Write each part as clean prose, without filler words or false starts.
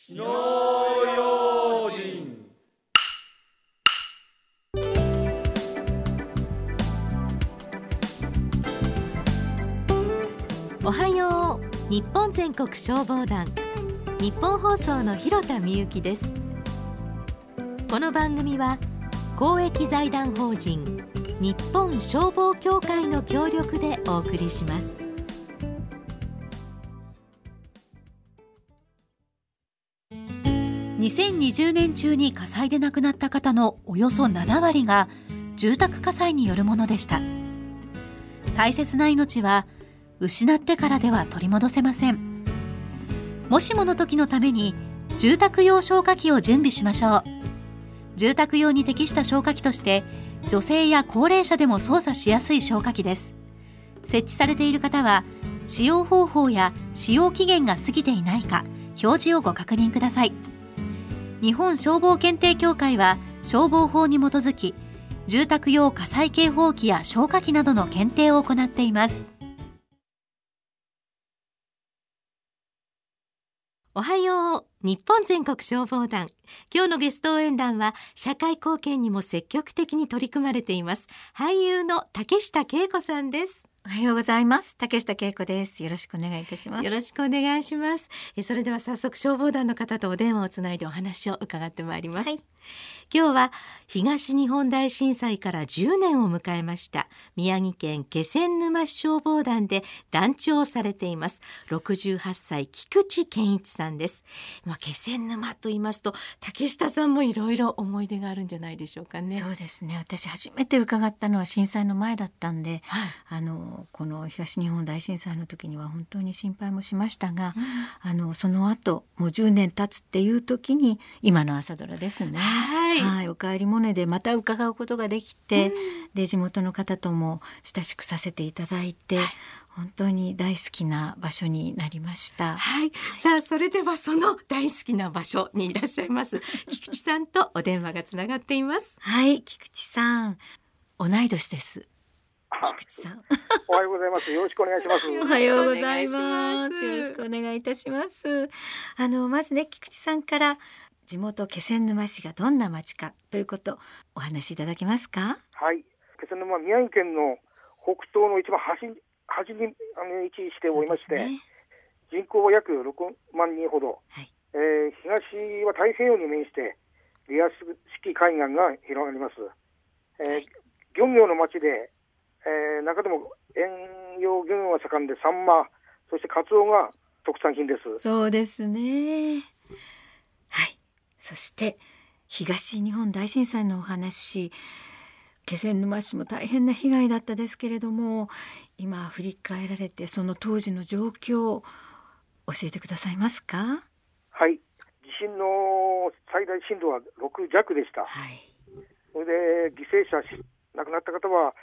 火の用心。 おはよう。日本全国消防団、日本放送の広田美由です。この番組は公益財団法人日本消防協会の協力でお送りします。2020年中に火災で亡くなった方のおよそ7割が住宅火災によるものでした。大切な命は失ってからでは取り戻せません。もしもの時のために住宅用消火器を準備しましょう。住宅用に適した消火器として女性や高齢者でも操作しやすい消火器です。設置されている方は使用方法や使用期限が過ぎていないか表示をご確認ください。日本消防検定協会は消防法に基づき住宅用火災警報器や消火器などの検定を行っています。おはよう。日本全国消防団、今日のゲスト応援団は社会貢献にも積極的に取り組まれています俳優の竹下恵子さんです。 おはようございます。竹下恵子です。よろしくお願いいたします。 よろしくお願いします。それでは早速消防団の方とお電話をつないでお話を伺ってまいります、はい、今日は東日本大震災から10年を迎えました宮城県気仙沼市消防団で団長をされています68歳菊池健一さんです。気仙沼と言いますと竹下さんもいろいろ思い出があるんじゃないでしょうかね。 そうですね。私初めて伺ったのは震災の前だったんで、はい、この東日本大震災の時には本当に心配もしましたが、その後もう10年経つっていう時に今の朝ドラですね、はい、おかえりモネでまた伺うことができて、で地元の方とも親しくさせていただいて、本当に大好きな場所になりました、 はい、さあそれではその大好きな場所にいらっしゃいます菊池さんとお電話がつながっています。 はい、菊池さん同い年です。菊池さんおはようございます。よろしくお願いします。 おはようございます。よろしくお願いいたします。まずね、菊池さんから地元気仙沼市がどんな町かということお話しいただけますか。 はい、気仙沼は宮城県の北東の一番端に位置しておりまして、人口は約6万人ほど、東は太平洋に面してリアス式海岸が広がります、漁業の町で、中でも遠洋漁業が盛んでサンマ、そしてカツオが特産品です。 そうですね。はい。そして東日本大震災のお話、気仙沼市も大変な被害だったですけれども、今振り返られてその当時の状況を教えてくださいますか。 はい、地震の最大震度は6弱でした、それで犠牲者亡くなった方は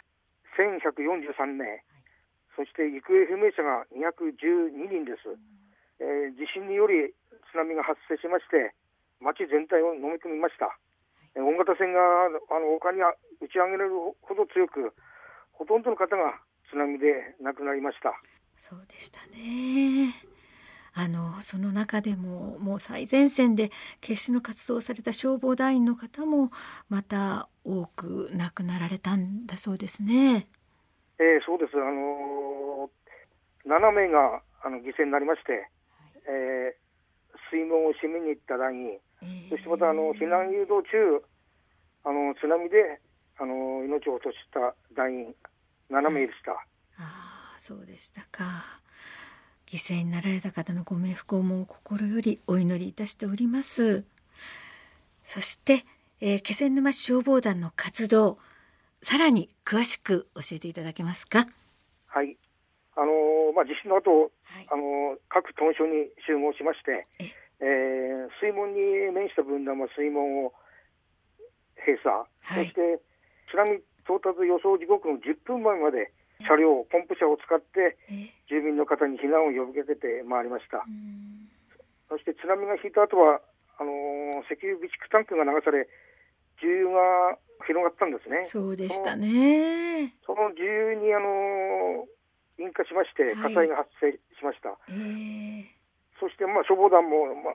1143名、そして行方不明者が212人です、地震により津波が発生しまして町全体を飲み込みました、大型船が丘に打ち上げられるほど強く、ほとんどの方が津波で亡くなりました。 そうでしたね。その中でももう最前線で決死の活動をされた消防団員の方もまた多く亡くなられたんだそうですね。 そうです。7名が犠牲になりまして、水門を閉めに行った団員、そしてまた避難誘導中津波で命を落とした団員7名でした、 そうでしたか。犠牲になられた方のご冥福をも心よりお祈りいたしております。そして、気仙沼市消防団の活動、さらに詳しく教えていただけますか。 はい、地震の後、各屯所に集合しまして、水門に面した分断は水門を閉鎖、そして津波到達予想時刻の10分前まで車両、ポンプ車を使って住民の方に避難を呼びかけてまいりました。そして津波が引いた後は石油備蓄タンクが流され重油が広がったんですね。 そうでしたね。 その重油に引火しまして火災が発生しました、そして消防団も、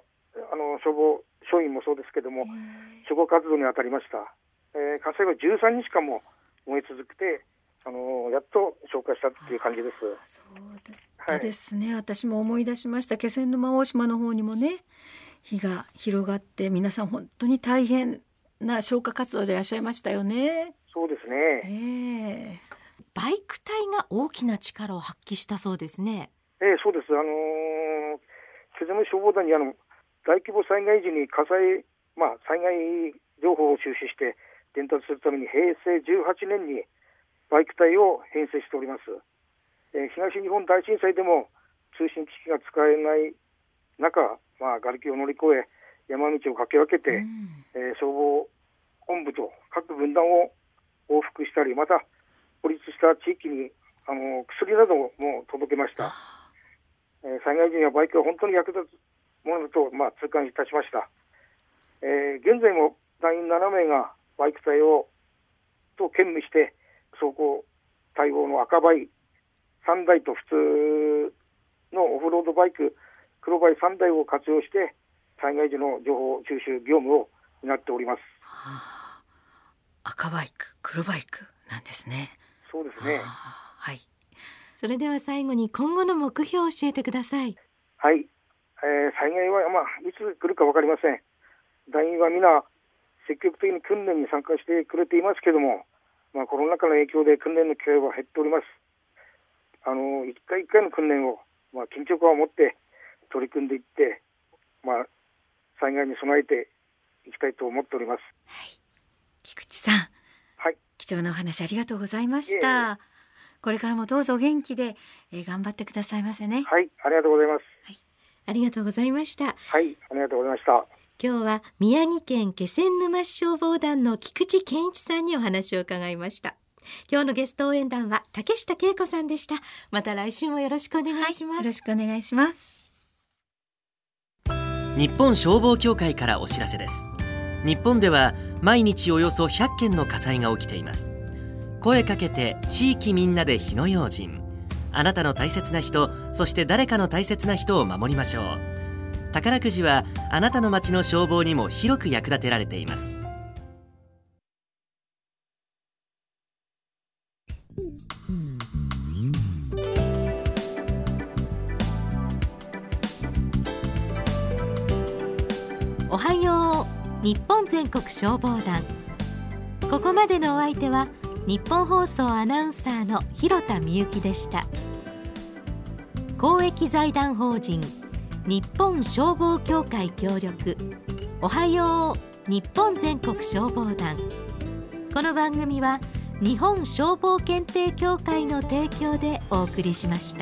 消防署員もそうですけども、消防活動に当たりました。火災は13日間も燃え続けて、やっと消火したっていう感じです。 そうだったですね、私も思い出しました。気仙沼大島の方にもね、火が広がって皆さん本当に大変な消火活動でいらっしゃいましたよね。 そうですね、 バイク隊が大きな力を発揮したそうですね。 そうです。気仙沼消防団に大規模災害時に災害情報を収集して伝達するために平成18年にバイク隊を編成しております。東日本大震災でも通信機器が使えない中、瓦礫を乗り越え山道を駆け分けて、消防本部と各分団を往復したり、また孤立した地域に薬なども届けました。災害時にはバイクが本当に役立つものだと、痛感いたしました。現在も隊員7名がバイク隊と兼務して走行対応の赤バイ3台と普通のオフロードバイク黒バイ3台を活用して災害時の情報収集業務を担っております。 赤バイク黒バイクなんですね。 そうですね。 はい。 それでは最後に今後の目標を教えてください。 はい、災害はいつ来るか分かりません。団員は皆積極的に訓練に参加してくれていますけども、コロナ禍の影響で訓練の機会は減っております。一回一回の訓練を、緊張感を持って取り組んでいって、災害に備えていきたいと思っております。 はい、菊池さん、 はい、 貴重なお話ありがとうございました。これからもどうぞ元気で、頑張ってくださいませね。 はい、ありがとうございます。 はい、ありがとうございました。 はい、ありがとうございました。 今日は宮城県気仙沼市消防団の菊池健一さんにお話を伺いました。今日のゲスト応援団は竹下恵子さんでした。また来週もよろしくお願いします。 よろしくお願いします。 日本消防協会からお知らせです。日本では毎日およそ100件の火災が起きています。声かけて地域みんなで火の用心。あなたの大切な人、そして誰かの大切な人を守りましょう。宝くじはあなたの町の消防にも広く役立てられています。 おはよう日本全国消防団。ここまでのお相手は日本放送アナウンサーの広田みゆきでした。公益財団法人日本消防協会協力、おはよう日本全国消防団。この番組は日本消防検定協会の提供でお送りしました。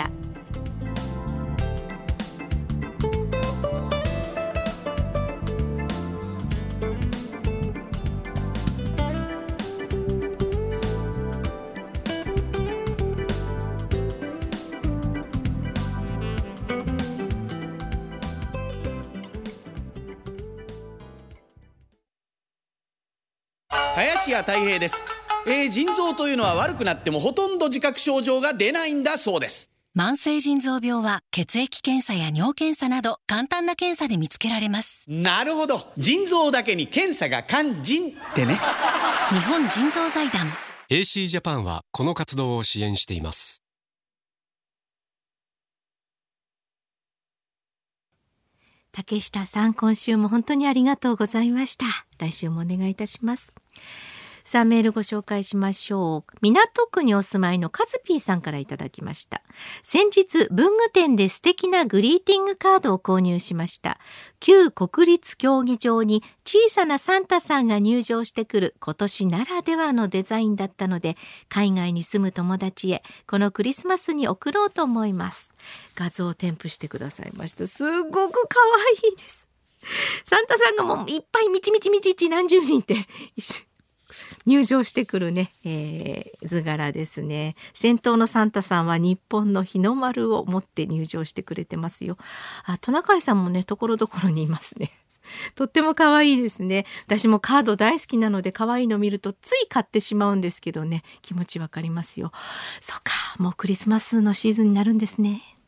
林家たい平です。腎臓というのは悪くなってもほとんど自覚症状が出ないんだそうです。 慢性腎臓病は血液検査や尿検査など簡単な検査で見つけられます。 なるほど、腎臓だけに検査が肝腎ってね。 日本腎臓財団 AC ジャパンはこの活動を支援しています。 竹下さん、今週も本当にありがとうございました。来週もお願いいたします。さあ、メールご紹介しましょう。港区にお住まいのカズピーさんからいただきました。先日文具店で素敵なグリーティングカードを購入しました。旧国立競技場に小さなサンタさんが入場してくる今年ならではのデザインだったので、海外に住む友達へこのクリスマスに送ろうと思います。画像を添付してくださいました。すごく可愛いです。サンタさんがもういっぱいみちみち何十人って入場してくるね、図柄ですね。先頭のサンタさんは日本の日の丸を持って入場してくれてますよ。トナカイさんもね、ところどころにいますね。とっても可愛いですね。私もカード大好きなので可愛いの見るとつい買ってしまうんですけどね、気持ちわかりますよ。そうか、もうクリスマスのシーズンになるんですね。